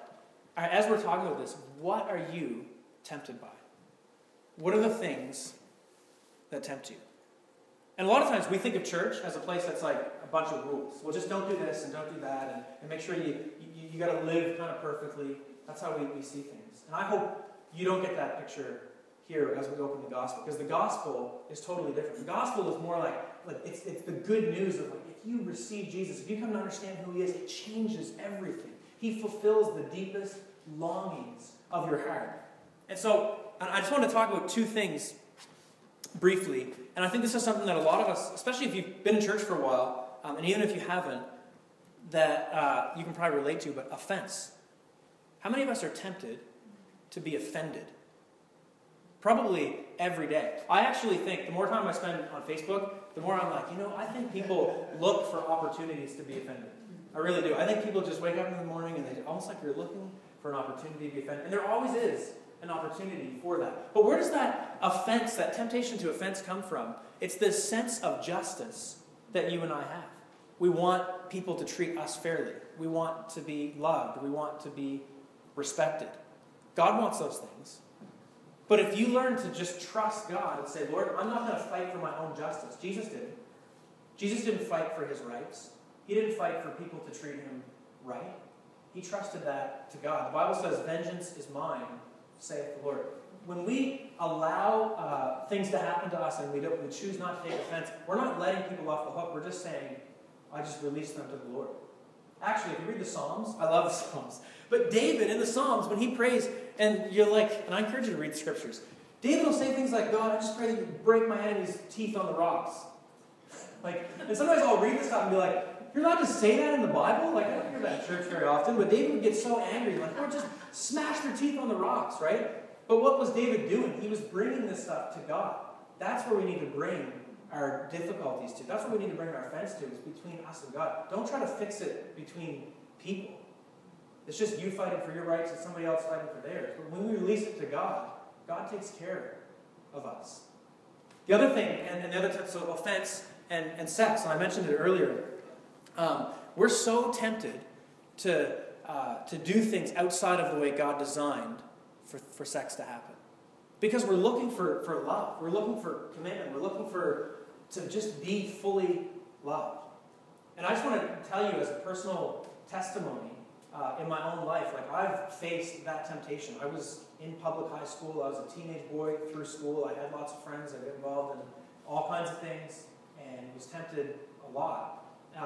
as we're talking about this, what are you tempted by? What are the things that tempt you? And a lot of times we think of church as a place that's like a bunch of rules. Well, just don't do this and don't do that, and make sure you got to live kind of perfectly. That's how we see things. And I hope you don't get that picture here as we open the gospel, because the gospel is totally different. The gospel is more like it's the good news of like, if you receive Jesus, if you come to understand who he is, it changes everything. He fulfills the deepest longings of your heart. And so I just want to talk about two things briefly. And I think this is something that a lot of us, especially if you've been in church for a while, and even if you haven't, that you can probably relate to, but offense. How many of us are tempted to be offended? Probably every day. I actually think the more time I spend on Facebook, the more I'm like, I think people look for opportunities to be offended. I really do. I think people just wake up in the morning and they almost like you're looking for an opportunity to be offended. And there always is an opportunity for that. But where does that offense, that temptation to offense come from? It's this sense of justice that you and I have. We want people to treat us fairly. We want to be loved. We want to be respected. God wants those things. But if you learn to just trust God and say, Lord, I'm not going to fight for my own justice. Jesus didn't. Jesus didn't fight for his rights. He didn't fight for people to treat him right. He trusted that to God. The Bible says, vengeance is mine, saith the Lord. When we allow things to happen to us and we choose not to take offense, we're not letting people off the hook. We're just saying, I just release them to the Lord. Actually, if you read the Psalms, I love the Psalms. But David in the Psalms, when he prays, and you're like, and I encourage you to read the scriptures, David will say things like, God, I just pray that you break my enemy's teeth on the rocks. And sometimes I'll read this stuff and be like, you're allowed to say that in the Bible? Like, I don't hear that in church very often, but David would get so angry, like, Lord, just smash their teeth on the rocks, right? But what was David doing? He was bringing this stuff to God. That's where we need to bring our difficulties to. That's what we need to bring our offense to, is between us and God. Don't try to fix it between people. It's just you fighting for your rights and somebody else fighting for theirs. But when we release it to God, God takes care of us. The other thing, and the other types of offense and sex, and I mentioned it earlier, we're so tempted to do things outside of the way God designed for sex to happen. Because we're looking for love. We're looking for commitment. We're looking to just be fully loved. And I just want to tell you as a personal testimony in my own life, like I've faced that temptation. I was in public high school. I was a teenage boy through school. I had lots of friends. I got involved in all kinds of things and was tempted a lot.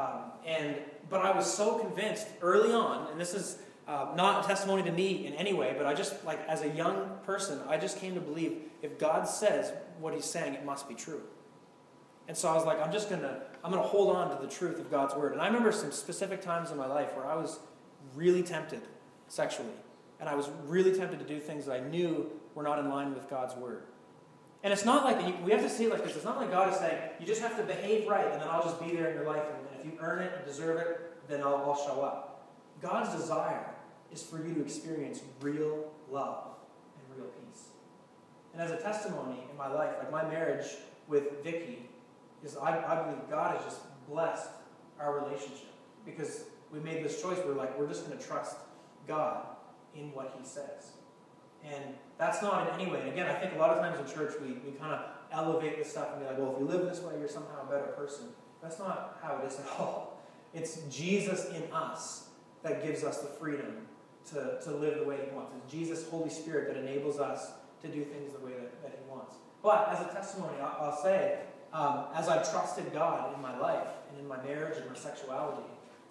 But I was so convinced early on, and this is not a testimony to me in any way, but I just, like, as a young person, I just came to believe if God says what he's saying, it must be true. And so I was like, I'm going to hold on to the truth of God's word. And I remember some specific times in my life where I was really tempted sexually. And I was really tempted to do things that I knew were not in line with God's word. And it's not like, we have to see it like this. It's not like God is saying, you just have to behave right, and then I'll just be there in your life, and if you earn it and deserve it, then I'll show up. God's desire is for you to experience real love and real peace. And as a testimony in my life, like my marriage with Vicky, is I believe God has just blessed our relationship. Because we made this choice, we're just going to trust God in what he says. And that's not in any way, and again, I think a lot of times in church we kind of elevate this stuff and be like, well, if you live this way, you're somehow a better person. That's not how it is at all. It's Jesus in us that gives us the freedom to live the way he wants. It's Jesus' Holy Spirit that enables us to do things the way that he wants. But as a testimony, I'll say, as I've trusted God in my life and in my marriage and my sexuality,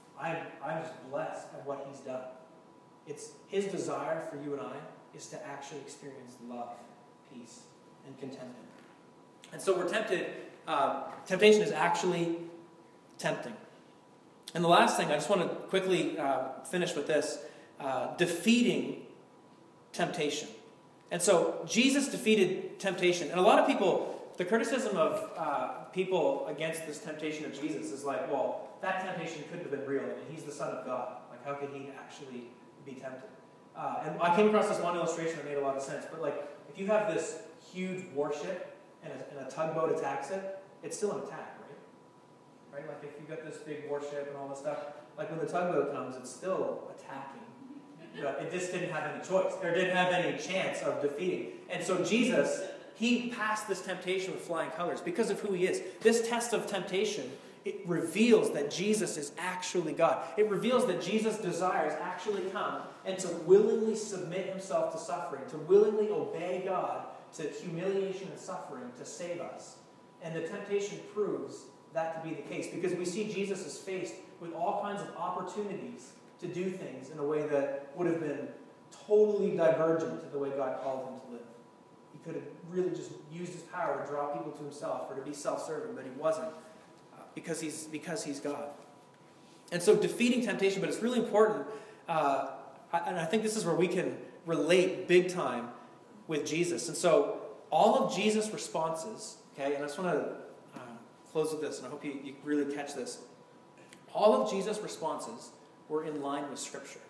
I'm just blessed at what he's done. It's his desire for you and I is to actually experience love, peace, and contentment. And so we're tempted. Temptation is actually tempting. And the last thing, I just want to quickly finish with this. Defeating temptation. And so Jesus defeated temptation. And a lot of people, the criticism of people against this temptation of Jesus is like, well, that temptation couldn't have been real. I mean, he's the Son of God. Like, how could he actually be tempted? And I came across this one illustration that made a lot of sense. But like, if you have this huge warship and a tugboat attacks it, it's still an attack, right? Like if you've got this big warship and all this stuff, like when the tugboat comes, it's still attacking. It just didn't have any choice, or didn't have any chance of defeating. And so Jesus, he passed this temptation with flying colors because of who he is. This test of temptation, it reveals that Jesus is actually God. It reveals that Jesus' desires actually come and to willingly submit himself to suffering, to willingly obey God, to humiliation and suffering to save us. And the temptation proves that to be the case because we see Jesus is faced with all kinds of opportunities to do things in a way that would have been totally divergent to the way God called him to live. He could have really just used his power to draw people to himself or to be self-serving, but he wasn't. Because he's God. And so defeating temptation, but it's really important, and I think this is where we can relate big time with Jesus. And so all of Jesus' responses, okay, and I just want to close with this, and I hope you really catch this. All of Jesus' responses were in line with Scripture.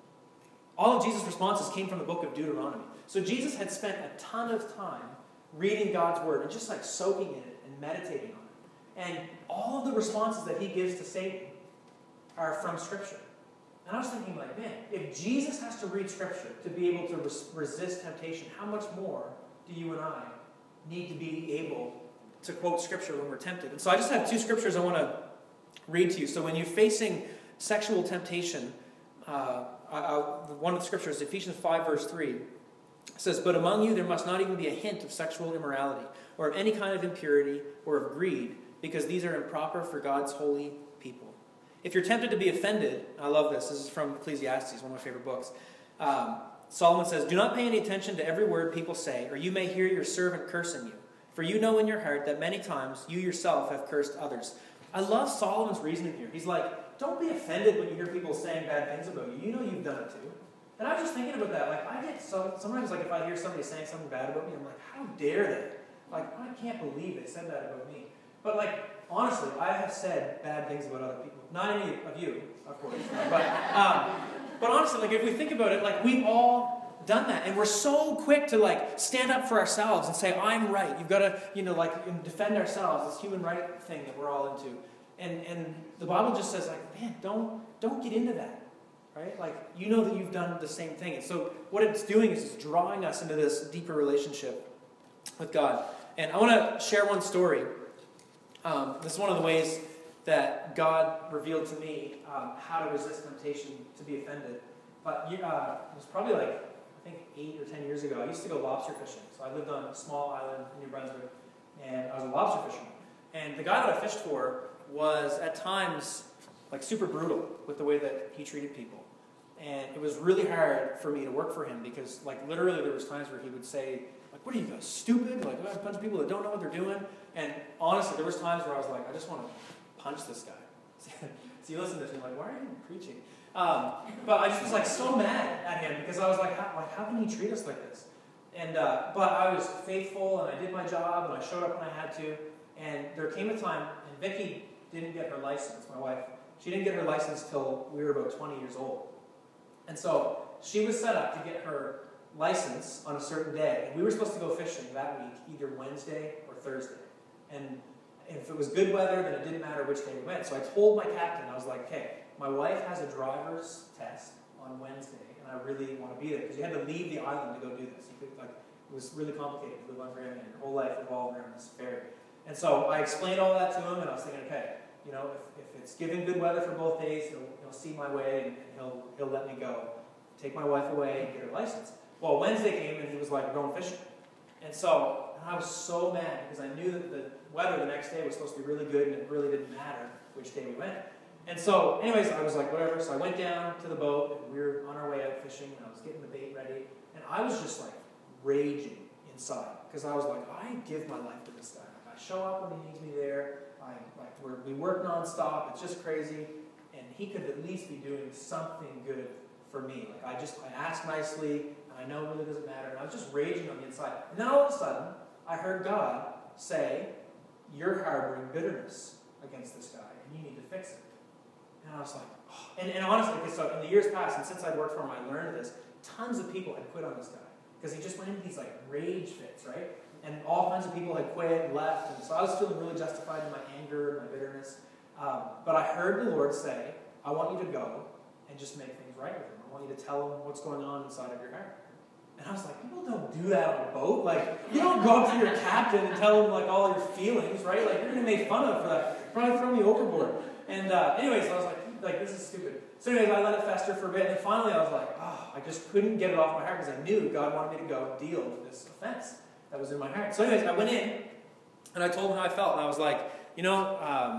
All of Jesus' responses came from the book of Deuteronomy. So Jesus had spent a ton of time reading God's word and just like soaking in it and meditating on it. And all of the responses that he gives to Satan are from Scripture. And I was thinking, like, man, if Jesus has to read Scripture to be able to resist temptation, how much more do you and I need to be able to quote Scripture when we're tempted? And so I just have two scriptures I want to read to you. So when you're facing sexual temptation, one of the scriptures, Ephesians 5, verse 3, says, "But among you there must not even be a hint of sexual immorality, or of any kind of impurity, or of greed, because these are improper for God's holy people." If you're tempted to be offended, I love this. This is from Ecclesiastes, one of my favorite books. Solomon says, "Do not pay any attention to every word people say, or you may hear your servant cursing you. For you know in your heart that many times you yourself have cursed others." I love Solomon's reasoning here. He's like, don't be offended when you hear people saying bad things about you. You know you've done it too. And I was just thinking about that. Like, I get sometimes, like, if I hear somebody saying something bad about me, I'm like, how dare they? Like, I can't believe they said that about me. But, like, honestly, I have said bad things about other people. Not any of you, of course. But honestly, like, if we think about it, like, we've all done that. And we're so quick to, like, stand up for ourselves and say, I'm right. You've got to, defend ourselves. This human right thing that we're all into. And the Bible just says, like, man, don't get into that. Right? Like, you know that you've done the same thing. And so what it's doing is it's drawing us into this deeper relationship with God. And I want to share one story. This is one of the ways that God revealed to me how to resist temptation to be offended. But it was probably like, I think 8 or 10 years ago, I used to go lobster fishing. So I lived on a small island in New Brunswick, and I was a lobster fisherman. And the guy that I fished for was at times like super brutal with the way that he treated people. And it was really hard for me to work for him because like literally there was times where he would say, like, what are you guys, stupid? Like, there's a bunch of people that don't know what they're doing. And honestly, there was times where I was like, I just want to punch this guy. So you listen to this and you're like, why are you preaching? But I just was like so mad at him because I was like, how can he treat us like this? And but I was faithful and I did my job and I showed up when I had to. And there came a time, and Vicky didn't get her license, my wife. She didn't get her license till we were about 20 years old. And so she was set up to get her license on a certain day. And we were supposed to go fishing that week, either Wednesday or Thursday. And if it was good weather, then it didn't matter which day we went. So I told my captain, I was like, okay, my wife has a driver's test on Wednesday, and I really want to be there. Because you had to leave the island to go do this. You could, like, it was really complicated to live on Grand, and your whole life revolved around this ferry. And so I explained all that to him, and I was thinking, okay, you know, if it's given good weather for both days, he'll see my way, and he'll let me go. Take my wife away and get her license. Well, Wednesday came, and he was like, we're going fishing. And so I was so mad, because I knew that the weather the next day was supposed to be really good, and it really didn't matter which day we went. And so, anyways, I was like, whatever. So I went down to the boat, and we were on our way out fishing, and I was getting the bait ready. And I was just like raging inside, because I was like, I give my life to this guy. I show up when he needs me there. We work nonstop. It's just crazy. And he could at least be doing something good for me. Like I asked nicely, and I know it really doesn't matter. And I was just raging on the inside. And then all of a sudden, I heard God say, you're harboring bitterness against this guy, and you need to fix it. And I was like, oh. And honestly, so in the years past, and since I'd worked for him, I learned this. Tons of people had quit on this guy because he just went into these like rage fits, right? And all kinds of people had quit and left, and so I was feeling really justified in my anger and my bitterness. But I heard the Lord say, I want you to go and just make things right with him. I want you to tell him what's going on inside of your heart. And I was like, people don't do that on a boat. Like, you don't go up to your captain and tell him like all your feelings, right? Like, you're going to be made fun of for that. Probably throw me overboard. And anyways, I was like, this is stupid. So anyways, I let it fester for a bit, and then finally I was like, I just couldn't get it off my heart because I knew God wanted me to go deal with this offense that was in my heart. So anyways, I went in, and I told him how I felt, and I was like, you know,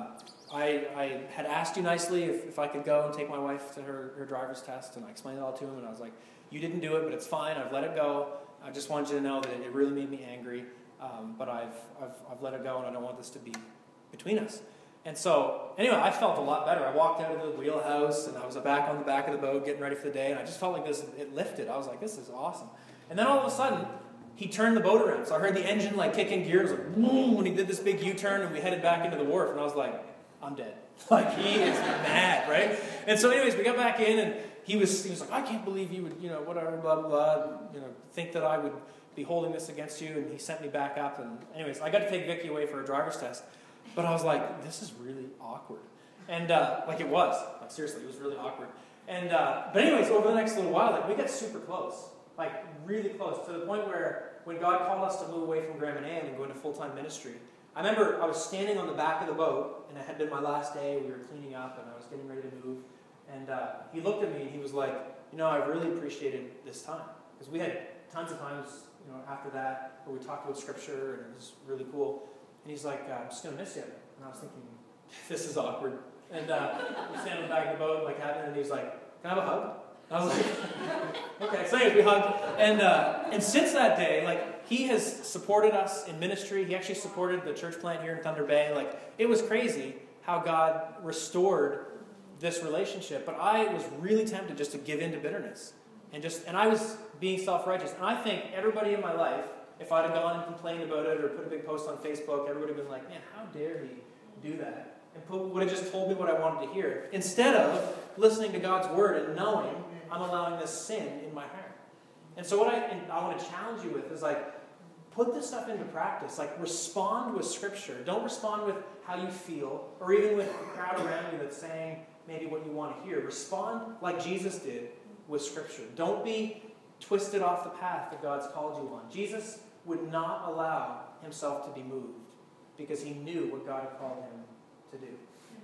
I had asked you nicely if I could go and take my wife to her driver's test, and I explained it all to him, and I was like, you didn't do it, but it's fine, I've let it go. I just wanted you to know that it really made me angry, but I've let it go, and I don't want this to be between us. And so, anyway, I felt a lot better. I walked out of the wheelhouse, and I was back on the back of the boat getting ready for the day, and I just felt like it lifted. I was like, this is awesome. And then all of a sudden, he turned the boat around. So I heard the engine like kicking gears, like boom, when he did this big U-turn, and we headed back into the wharf, and I was like, I'm dead. Like, he is mad, right? And so anyways, we got back in, and he was like, I can't believe you would, whatever, blah, blah, blah, think that I would be holding this against you, and he sent me back up, and anyways, I got to take Vicky away for a driver's test, but I was like, this is really awkward. And, it was. Like, seriously, it was really awkward. And, but anyways, over the next little while, like, we got super close. Like, really close, to the point where when God called us to move away from Grand Manan and go into full-time ministry, I remember I was standing on the back of the boat, and it had been my last day. We were cleaning up, and I was getting ready to move. And he looked at me, and he was like, I really appreciated this time. Because we had tons of times, after that, where we talked about Scripture, and it was really cool. And he's like, I'm just going to miss you. And I was thinking, this is awkward. And we stand on the back of the boat, like, having it, and he's like, can I have a hug? And I was like, okay. So anyways, we hugged. And since that day, like, he has supported us in ministry. He actually supported the church plant here in Thunder Bay. Like, it was crazy how God restored this relationship. But I was really tempted just to give in to bitterness. And I was being self-righteous. And I think everybody in my life, if I'd have gone and complained about it or put a big post on Facebook, everybody would have been like, man, how dare he do that? And would have just told me what I wanted to hear. Instead of listening to God's word and knowing I'm allowing this sin in my heart. And so what I want to challenge you with is like, put this stuff into practice. Like, respond with Scripture. Don't respond with how you feel, or even with the crowd around you that's saying maybe what you want to hear. Respond like Jesus did with Scripture. Don't be twisted off the path that God's called you on. Jesus would not allow himself to be moved because he knew what God had called him to do.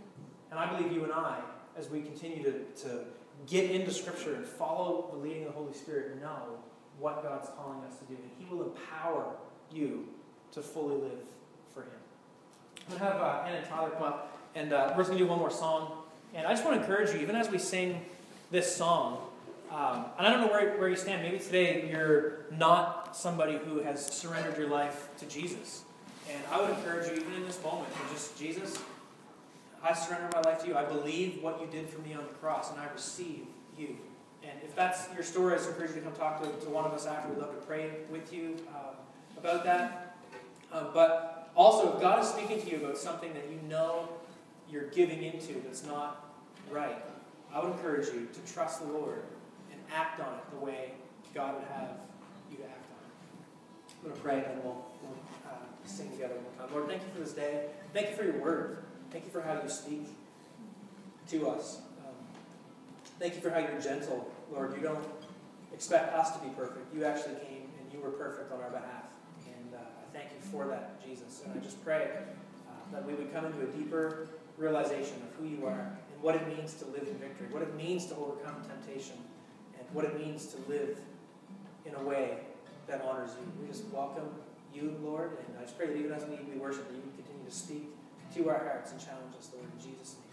And I believe you and I, as we continue to get into Scripture and follow the leading of the Holy Spirit, know what God's calling us to do. And He will empower you to fully live for Him. I'm going to have Anna and Tyler come up, and we're just going to do one more song. And I just want to encourage you, even as we sing this song, and I don't know where you stand. Maybe today you're not somebody who has surrendered your life to Jesus. And I would encourage you, even in this moment, to just, Jesus, I surrender my life to you. I believe what you did for me on the cross, and I receive you. And if that's your story, I just encourage you to come talk to one of us after. We'd love to pray with you about that. But also, if God is speaking to you about something that you know you're giving into that's not right, I would encourage you to trust the Lord and act on it the way God would have you to act on it. I'm going to pray, and then we'll sing together one more time. Lord, thank you for this day. Thank you for your word. Thank you for how you speak to us. Thank you for how you're gentle, Lord. You don't expect us to be perfect. You actually came and you were perfect on our behalf. And I thank you for that, Jesus. And I just pray that we would come into a deeper realization of who you are and what it means to live in victory, what it means to overcome temptation, and what it means to live in a way that honors you. We just welcome you, Lord, and I just pray that even as we worship, that you would continue to speak to our hearts and challenge us, Lord, in Jesus' name.